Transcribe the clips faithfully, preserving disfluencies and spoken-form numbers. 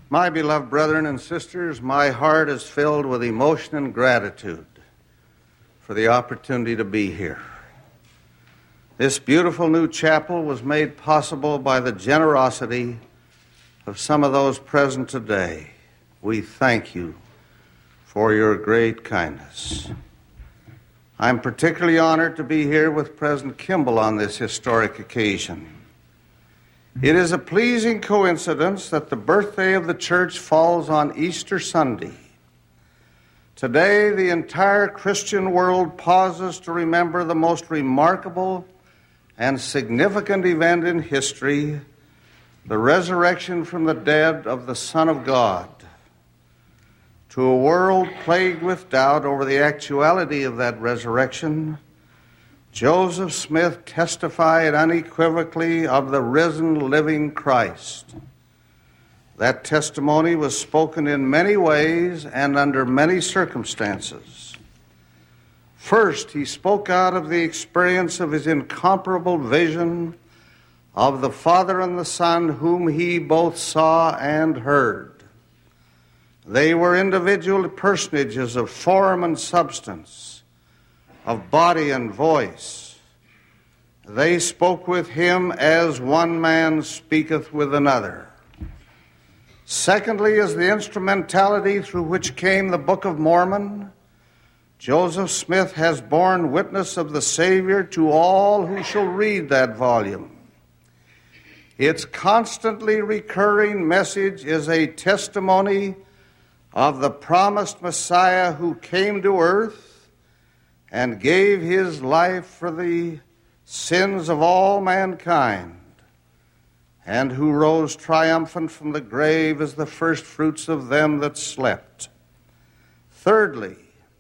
My beloved brethren and sisters, my heart is filled with emotion and gratitude for the opportunity to be here. This beautiful new chapel was made possible by the generosity of some of those present today. We thank you for your great kindness. I'm particularly honored to be here with President Kimball on this historic occasion. It is a pleasing coincidence that the birthday of the church falls on Easter Sunday. Today, the entire Christian world pauses to remember the most remarkable and significant event in history, the resurrection from the dead of the Son of God. To a world plagued with doubt over the actuality of that resurrection, Joseph Smith testified unequivocally of the risen, living Christ. That testimony was spoken in many ways and under many circumstances. First, he spoke out of the experience of his incomparable vision of the Father and the Son, whom he both saw and heard. They were individual personages of form and substance, of body and voice. They spoke with him as one man speaketh with another. Secondly, as the instrumentality through which came the Book of Mormon, Joseph Smith has borne witness of the Savior to all who shall read that volume. Its constantly recurring message is a testimony of the promised Messiah who came to earth and gave his life for the sins of all mankind, and who rose triumphant from the grave as the first fruits of them that slept. Thirdly,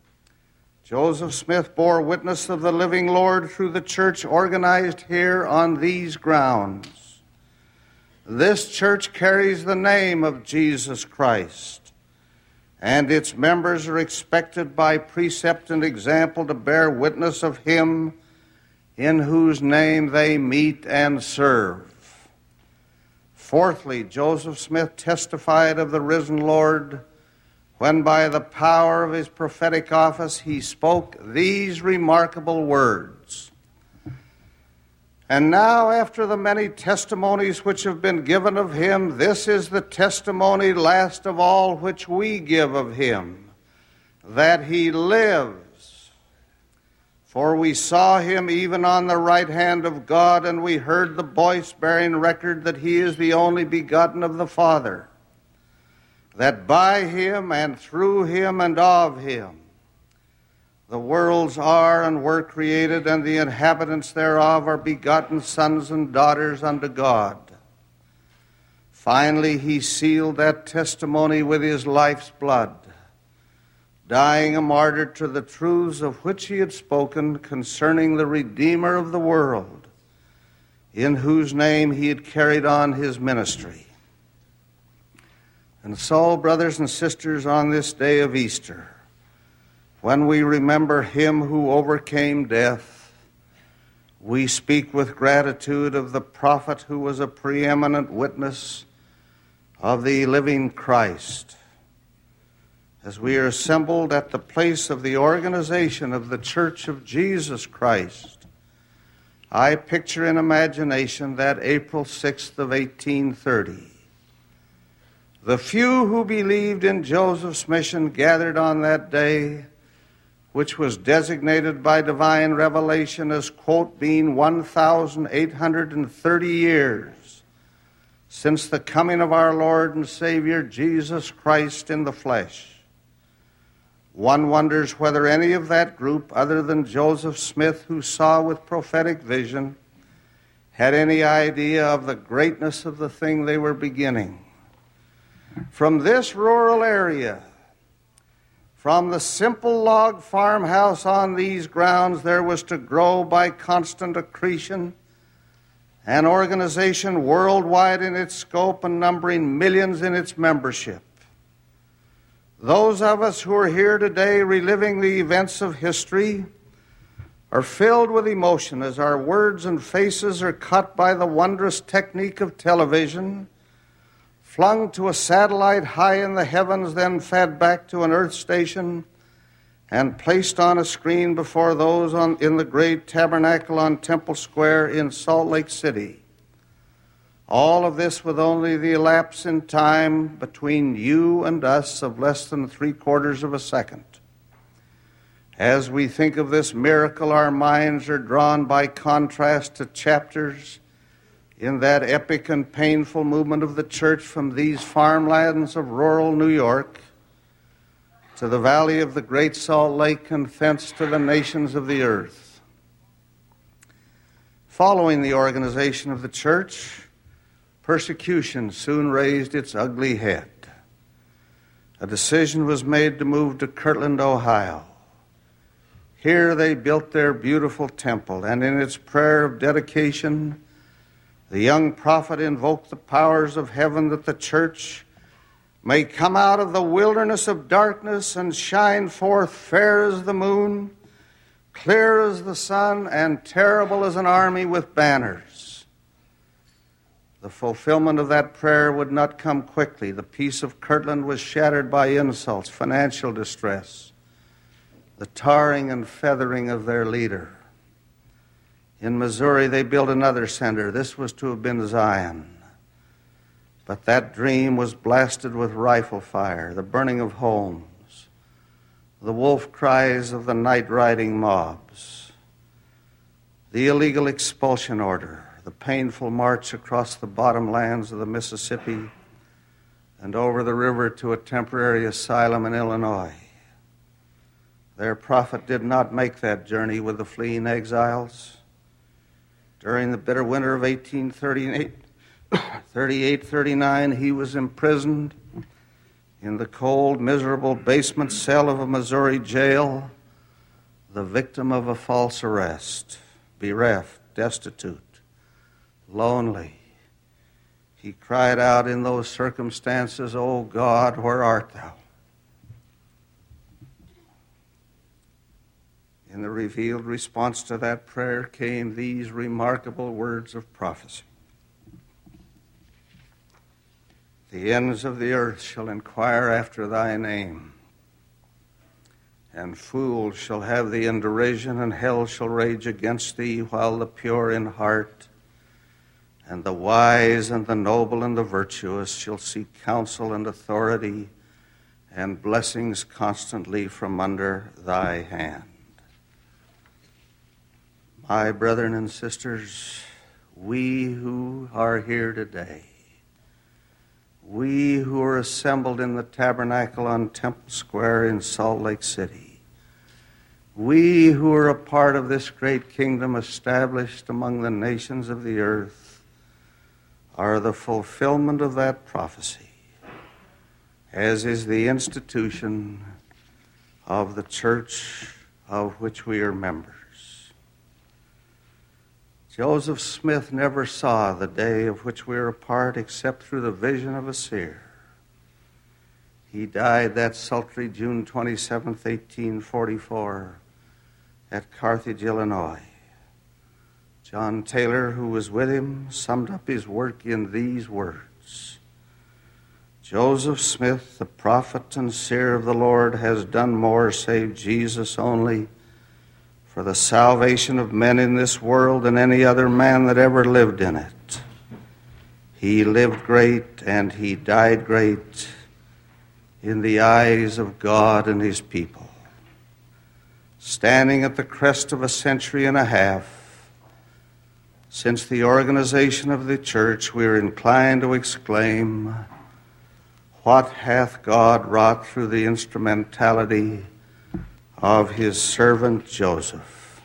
Joseph Smith bore witness of the living Lord through the church organized here on these grounds. This church carries the name of Jesus Christ, and its members are expected by precept and example to bear witness of him in whose name they meet and serve. Fourthly, Joseph Smith testified of the risen Lord when by the power of his prophetic office he spoke these remarkable words. And now, after the many testimonies which have been given of him, this is the testimony last of all which we give of him, that he lives. For we saw him even on the right hand of God, and we heard the voice bearing record that he is the only begotten of the Father, that by him and through him and of him the worlds are and were created, and the inhabitants thereof are begotten sons and daughters unto God. Finally, he sealed that testimony with his life's blood, dying a martyr to the truths of which he had spoken concerning the Redeemer of the world, in whose name he had carried on his ministry. And so, brothers and sisters, on this day of Easter, when we remember him who overcame death, we speak with gratitude of the prophet who was a preeminent witness of the living Christ. As we are assembled at the place of the organization of the Church of Jesus Christ, I picture in imagination that April sixth of eighteen thirty. The few who believed in Joseph's mission gathered on that day, which was designated by divine revelation as, quote, being one thousand eight hundred thirty years since the coming of our Lord and Savior Jesus Christ in the flesh. One wonders whether any of that group, other than Joseph Smith, who saw with prophetic vision, had any idea of the greatness of the thing they were beginning. From this rural area, from the simple log farmhouse on these grounds, there was to grow by constant accretion an organization worldwide in its scope and numbering millions in its membership. Those of us who are here today reliving the events of history are filled with emotion as our words and faces are cut by the wondrous technique of television, flung to a satellite high in the heavens, then fed back to an earth station, and placed on a screen before those on, in the great tabernacle on Temple Square in Salt Lake City. All of this with only the elapse in time between you and us of less than three quarters of a second. As we think of this miracle, our minds are drawn by contrast to chapters in that epic and painful movement of the church from these farmlands of rural New York to the valley of the Great Salt Lake and thence to the nations of the earth. Following the organization of the church, persecution soon raised its ugly head. A decision was made to move to Kirtland, Ohio. Here they built their beautiful temple, and in its prayer of dedication, the young prophet invoked the powers of heaven that the church may come out of the wilderness of darkness and shine forth fair as the moon, clear as the sun, and terrible as an army with banners. The fulfillment of that prayer would not come quickly. The peace of Kirtland was shattered by insults, financial distress, the tarring and feathering of their leader. In Missouri, they built another center. This was to have been Zion. But that dream was blasted with rifle fire, the burning of homes, the wolf cries of the night-riding mobs, the illegal expulsion order, the painful march across the bottomlands of the Mississippi and over the river to a temporary asylum in Illinois. Their prophet did not make that journey with the fleeing exiles. During the bitter winter of eighteen thirty-eight thirty-nine, he was imprisoned in the cold, miserable basement cell of a Missouri jail, the victim of a false arrest, bereft, destitute, lonely. He cried out in those circumstances, "O God, where art thou?" In the revealed response to that prayer came these remarkable words of prophecy. The ends of the earth shall inquire after thy name, and fools shall have thee in derision, and hell shall rage against thee, while the pure in heart and the wise and the noble and the virtuous shall seek counsel and authority and blessings constantly from under thy hand. My brethren and sisters, we who are here today, we who are assembled in the tabernacle on Temple Square in Salt Lake City, we who are a part of this great kingdom established among the nations of the earth, are the fulfillment of that prophecy, as is the institution of the church of which we are members. Joseph Smith never saw the day of which we are a part except through the vision of a seer. He died that sultry June twenty-seventh, eighteen forty-four, at Carthage, Illinois. John Taylor, who was with him, summed up his work in these words: Joseph Smith, the prophet and seer of the Lord, has done more, save Jesus only, for the salvation of men in this world than any other man that ever lived in it. He lived great and he died great in the eyes of God and his people. Standing at the crest of a century and a half since the organization of the church, we are inclined to exclaim, "What hath God wrought through the instrumentality of his servant Joseph?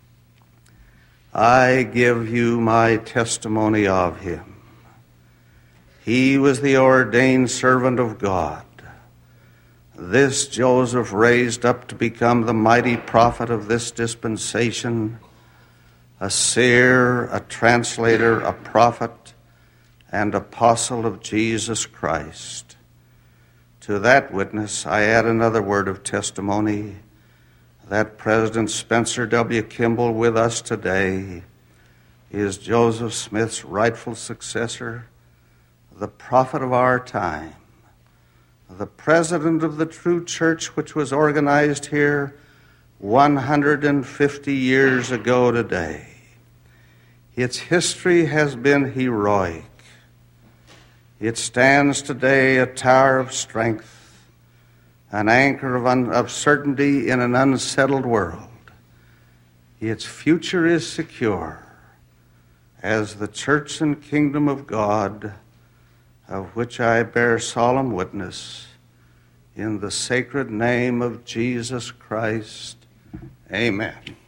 I give you my testimony of him. He was the ordained servant of God. This Joseph raised up to become the mighty prophet of this dispensation, a seer, a translator, a prophet, and apostle of Jesus Christ. To that witness I add another word of testimony, that President Spencer W. Kimball, with us today, is Joseph Smith's rightful successor, the prophet of our time, the president of the true church which was organized here one hundred fifty years ago today. Its history has been heroic. It stands today a tower of strength, an anchor of, un- of certainty in an unsettled world. Its future is secure as the church and kingdom of God, of which I bear solemn witness, in the sacred name of Jesus Christ. Amen.